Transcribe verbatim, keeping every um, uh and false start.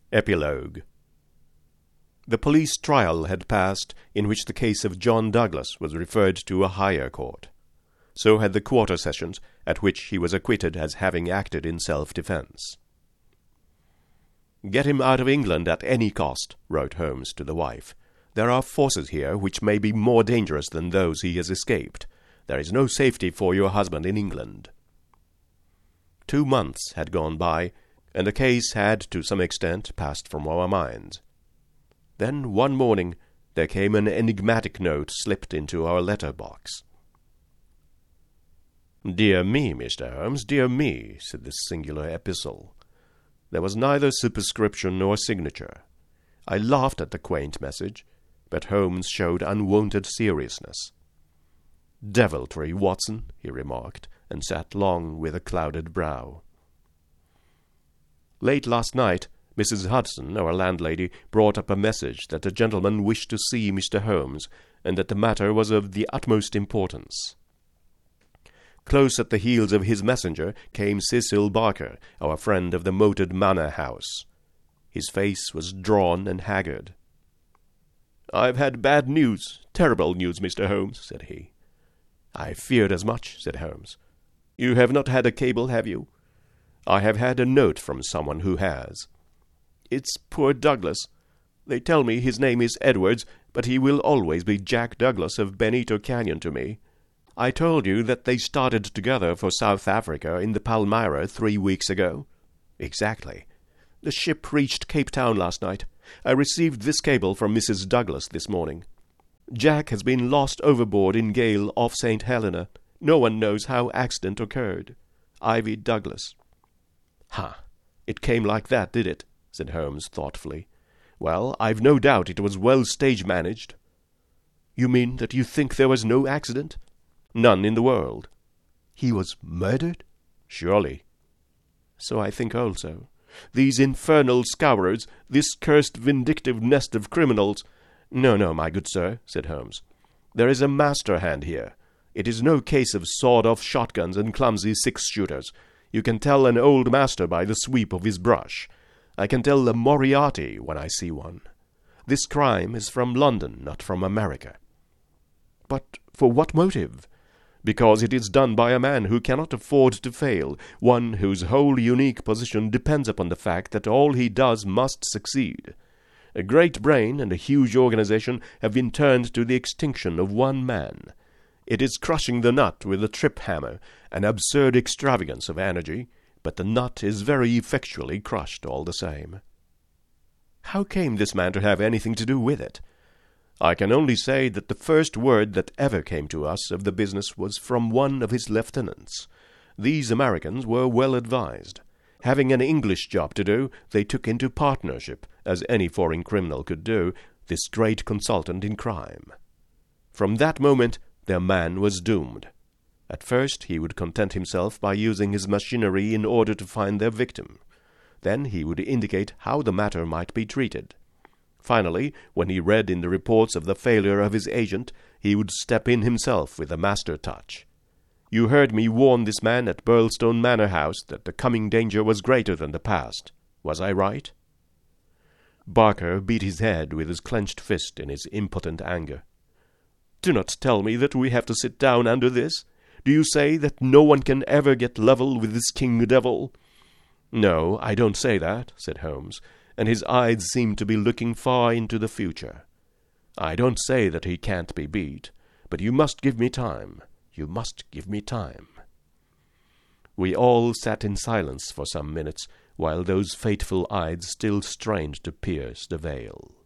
Epilogue. The police trial had passed, in which the case of John Douglas was referred to a higher court. So had the quarter sessions, at which he was acquitted as having acted in self-defence. "Get him out of England at any cost," wrote Holmes to the wife. "There are forces here which may be more dangerous than those he has escaped. There is no safety for your husband in England." Two months had gone by, and the case had, to some extent, passed from our minds. Then, one morning, there came an enigmatic note slipped into our letter-box. "Dear me, Mister Holmes, dear me," said this singular epistle. There was neither superscription nor signature. I laughed at the quaint message, but Holmes showed unwonted seriousness. "Deviltry, Watson," he remarked, and sat long with a clouded brow. Late last night, Missus Hudson, our landlady, brought up a message that a gentleman wished to see Mister Holmes, and that the matter was of the utmost importance. Close at the heels of his messenger came Cecil Barker, our friend of the moated manor house. His face was drawn and haggard. "I've had bad news, terrible news, Mister Holmes," said he. "I feared as much," said Holmes. "You have not had a cable, have you?" "I have had a note from someone who has." "It's poor Douglas. They tell me his name is Edwards, but he will always be Jack Douglas of Benito Canyon to me. I told you that they started together for South Africa in the Palmyra three weeks ago." "Exactly." "The ship reached Cape Town last night. I received this cable from Missus Douglas this morning. Jack has been lost overboard in gale off Saint Helena. No one knows how accident occurred. Ivy Douglas." "Ha! It came like that, did it?" said Holmes thoughtfully. "Well, I've no doubt it was well stage-managed." "You mean that you think there was no accident?" "None in the world." "He was murdered?" "Surely." "So I think also. These infernal scourers, this cursed vindictive nest of criminals—" "No, no, my good sir," said Holmes. "There is a master hand here. It is no case of sawed-off shotguns and clumsy six-shooters. You can tell an old master by the sweep of his brush. I can tell a Moriarty when I see one. This crime is from London, not from America." "But for what motive?" "Because it is done by a man who cannot afford to fail, one whose whole unique position depends upon the fact that all he does must succeed. A great brain and a huge organization have been turned to the extinction of one man. It is crushing the nut with a trip-hammer, an absurd extravagance of energy, but the nut is very effectually crushed all the same." "How came this man to have anything to do with it?" "I can only say that the first word that ever came to us of the business was from one of his lieutenants. These Americans were well advised. Having an English job to do, they took into partnership, as any foreign criminal could do, this great consultant in crime. From that moment their man was doomed. At first he would content himself by using his machinery in order to find their victim. Then he would indicate how the matter might be treated. Finally, when he read in the reports of the failure of his agent, he would step in himself with a master touch. You heard me warn this man at Burlstone Manor House that the coming danger was greater than the past. Was I right?" Barker beat his head with his clenched fist in his impotent anger. "Do not tell me that we have to sit down under this. Do you say that no one can ever get level with this king devil?" "No, I don't say that," said Holmes, and his eyes seemed to be looking far into the future. "I don't say that he can't be beat, but you must give me time. You must give me time." We all sat in silence for some minutes, while those fateful eyes still strained to pierce the veil.